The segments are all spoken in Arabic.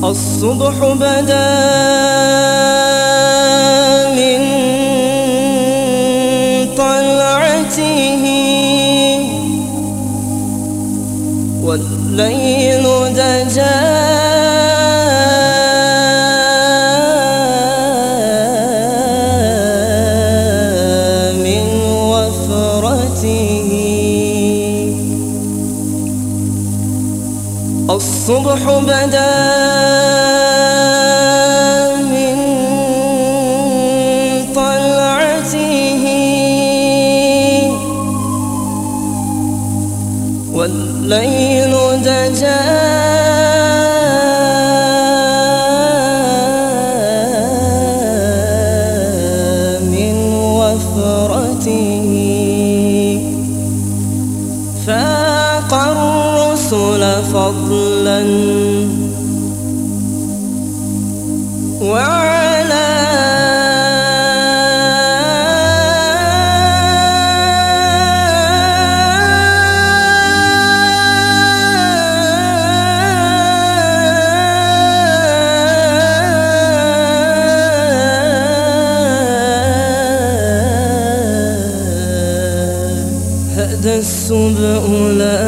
الصبح بدا من طلعته والليل دجا من وفرته. الصبح بدا من طلعته والليل دجا من وفرته. فاق الرسل فضلا وعلا هدى السبأ لا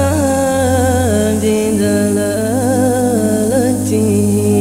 بدلالته.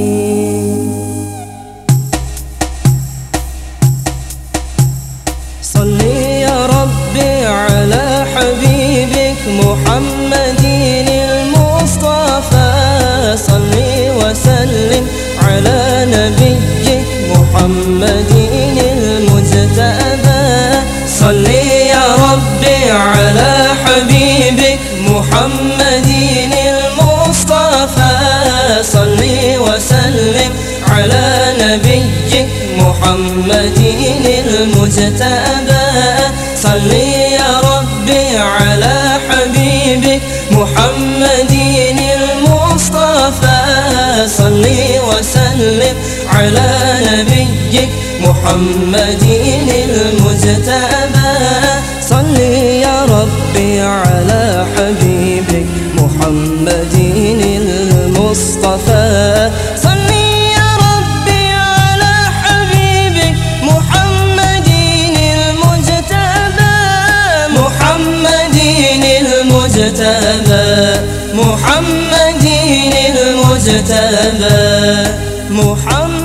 صل يا ربي على حبيبك محمد المصطفى، صل وسلم على نبيك محمد المجتبى. صل يا ربي على حبيبك محمد المصطفى، صل وسلم على نبيك محمد المجتبى. صل يا ربي على حبيبك محمد المصطفى، صل وسلم على نبيك محمد المجتبى. صل يا ربي على حبيبك محمد المصطفى، صل يا ربي على حبيبك محمد المجتبى. محمد المجتبى، محمد المجتبى، محمد